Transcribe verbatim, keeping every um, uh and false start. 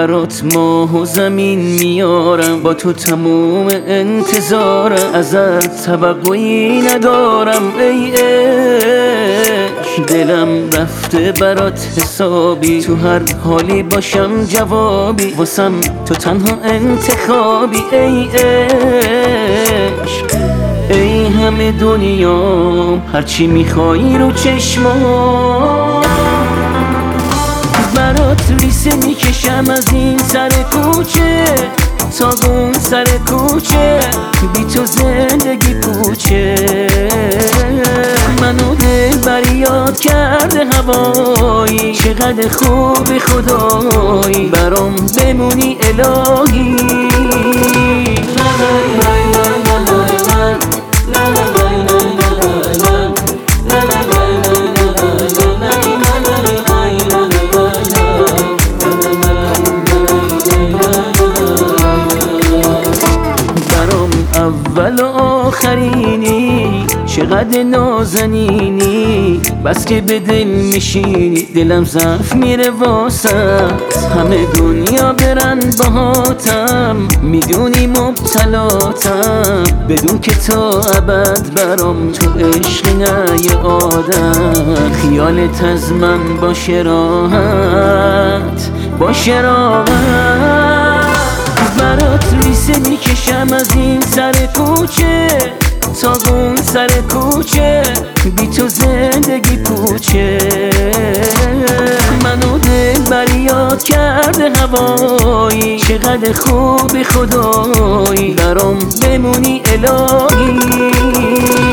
برات ماه و زمین میارم، با تو تموم انتظارم، ازت توقعی ندارم ای عشق. دلم رفته برات حسابی، تو هر حالی باشم جوابی، واسم تو تنها انتخابی ای عشق. ای همه دنیام هرچی میخوایی رو چشمام، برات ریسه میکشم از این سر کوچه تا اون سر کوچه، بی تو زندگی پوچه. منو دل بریاد کرده هوایی، چقدر خوبی خدایی، برام بمونی الهی. اول و آخرینی، چقدر نازنینی، بس که به دل میشینی، دلم ضعف میره واسط. همه دنیا برن باهاتم، میدونی مبتلاتم، بدون که تا ابد برام تو عشق نه یه آدم. خیالت از من باشه راحت، باشه راحت، برات ریسه میکشم از این سر کوچه تا اون سر کوچه، بی تو زندگی پوچه. منو دل بریاد کرده هوایی، چقدر خوبی خدایی، برام بمونی الهی.